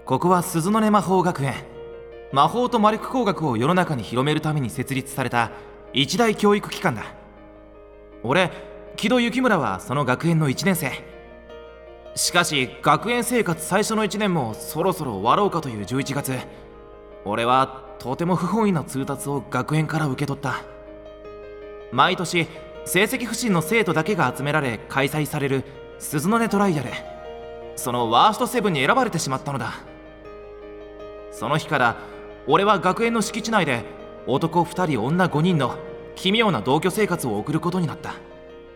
ここは鈴の音魔法学園。魔法と魔力工学を世の中に広めるために設立された一大教育機関だ。俺、木戸幸村はその学園の1年生。しかし学園生活最初の1年もそろそろ終わろうかという11月、俺はとても不本意な通達を学園から受け取った。毎年成績不振の生徒だけが集められ開催される鈴の音トライアル、そのワースト7に選ばれてしまったのだ。その日から俺は学園の敷地内で男2人女5人の奇妙な同居生活を送ることになった。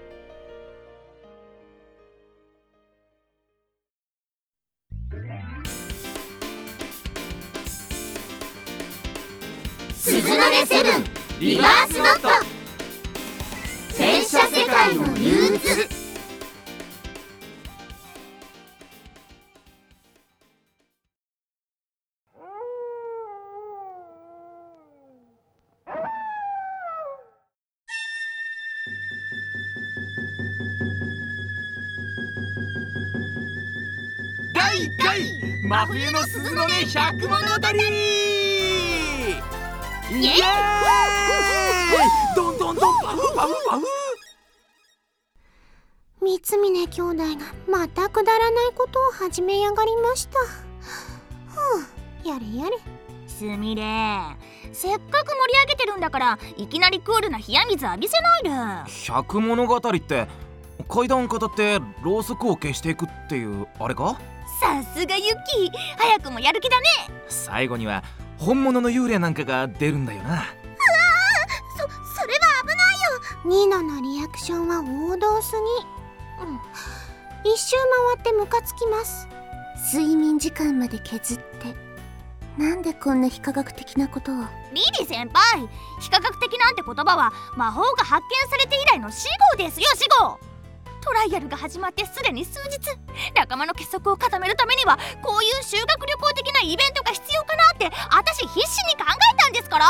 鈴の音セブンリバースノット、戦車世界の憂鬱。 第1回真冬の鈴の音百物語。イエーイ！どんどんどんパフパフパフ。 三峰兄弟がまたくだらないことを始めやがりました。やれやれ。 すみれ、せっかく盛り上げてるんだからいきなりクールな冷や水浴びせないで。 百物語って階段語ってろうそくを消していくっていうあれか？ さすがユキ、早くもやる気だね。 最後には本物の幽霊なんかが出るんだよな。 それは危ないよ。ニーナのリアクションは王道すぎ。一周回ってムカつきます。睡眠時間まで削って、なんでこんな非科学的なことを。 リリ先輩、非科学的なんて言葉は魔法が発見されて以来の死後ですよ、死後。トライアルが始まってすでに数日、仲間の結束を固めるためにはこういう修学旅行的なイベントが必要かなって私必死に考えたんですから。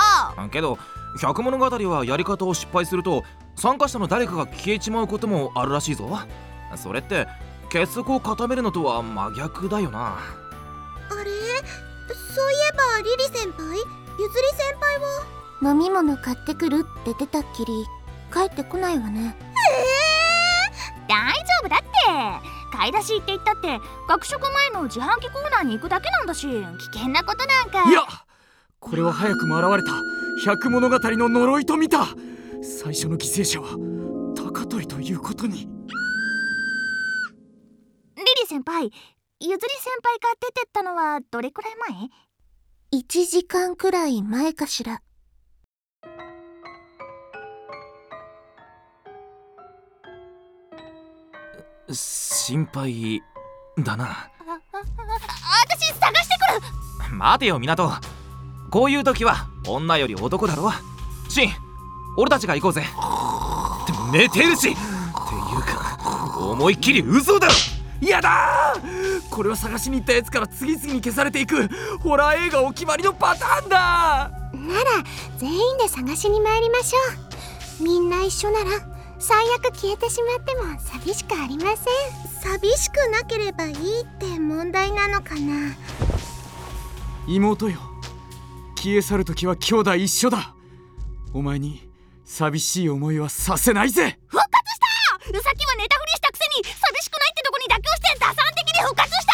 けど百物語はやり方を失敗すると参加者の誰かが消えちまうこともあるらしいぞ。それって結束を固めるのとは真逆だよな。 あれ、そういえばリリ先輩、ゆずり先輩は飲み物買ってくるって出たっきり帰ってこないわね。 大丈夫だって。買い出し行って言ったって学食前の自販機コーナーに行くだけなんだし、危険なことなんか。 いや、これは早くも現れた百物語の呪いと見た。最初の犠牲者は高取ということに。 リリ先輩、ゆずり先輩が出てったのはどれくらい前 ？1時間くらい前かしら。 心配だな。 私探してくる。 待てよ港、こういう時は女より男だろ。シン、俺たちが行こうぜ。でも寝てるし。っていうか思いっきり嘘だろ。 やだー、これは探しに行ったやつから次々に消されていくホラー映画お決まりのパターンだ。 なら全員で探しに参りましょう。みんな一緒なら最悪消えてしまっても寂しくありません。寂しくなければいいって問題なのかな。 妹よ、消え去るときは兄弟一緒だ。お前に寂しい思いはさせないぜ。 復活した。さっきは寝たふりしたくせに寂しくないってとこに妥協して打算的に復活した。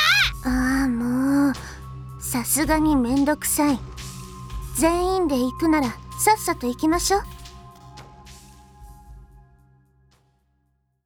ああ、もうさすがにめんどくさい。全員で行くならさっさと行きましょう。